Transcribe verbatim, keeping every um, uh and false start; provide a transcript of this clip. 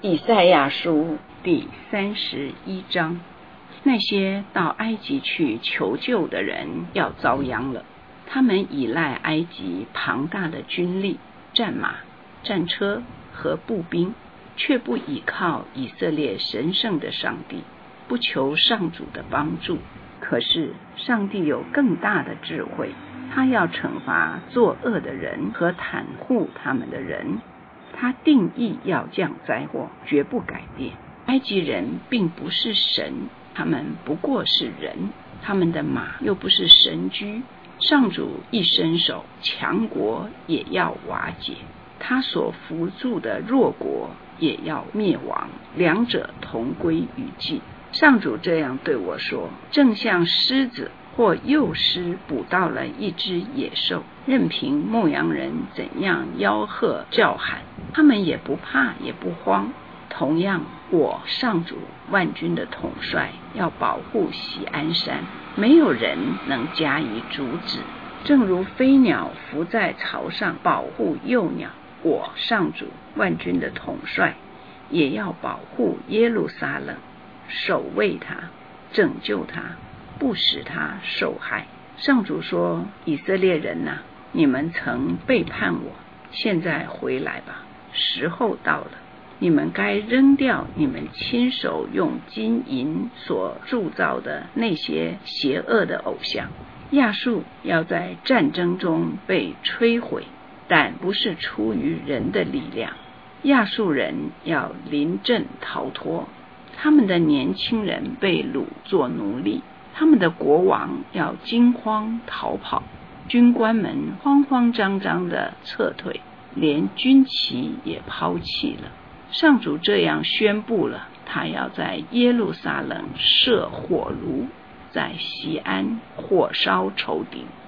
以赛亚书第三十一章，那些到埃及去求救的人要遭殃了。他们依赖埃及庞大的军力、战马、战车和步兵，却不依靠以色列神圣的上帝，不求上主的帮助。可是上帝有更大的智慧，他要惩罚作恶的人和袒护他们的人。他定义要降灾祸，绝不改变。埃及人并不是神，他们不过是人，他们的马又不是神驹。上主一伸手，强国也要瓦解，他所扶助的弱国也要灭亡，两者同归于尽。上主这样对我说，正像狮子或幼狮捕到了一只野兽，任凭牧羊人怎样吆喝叫喊，他们也不怕也不慌。同样，我上主万军的统帅要保护锡安山，没有人能加以阻止。正如飞鸟伏在巢上保护幼鸟，我上主万军的统帅也要保护耶路撒冷，守卫它，拯救它，不使他受害。上主说，以色列人啊，你们曾背叛我，现在回来吧，时候到了，你们该扔掉你们亲手用金银所铸造的那些邪恶的偶像。亚述要在战争中被摧毁，但不是出于人的力量。亚述人要临阵逃脱，他们的年轻人被掳做奴隶，他们的国王要惊慌逃跑，军官们慌慌张张地撤退，连军旗也抛弃了。上主这样宣布了，他要在耶路撒冷设火炉，在锡安火烧仇敌。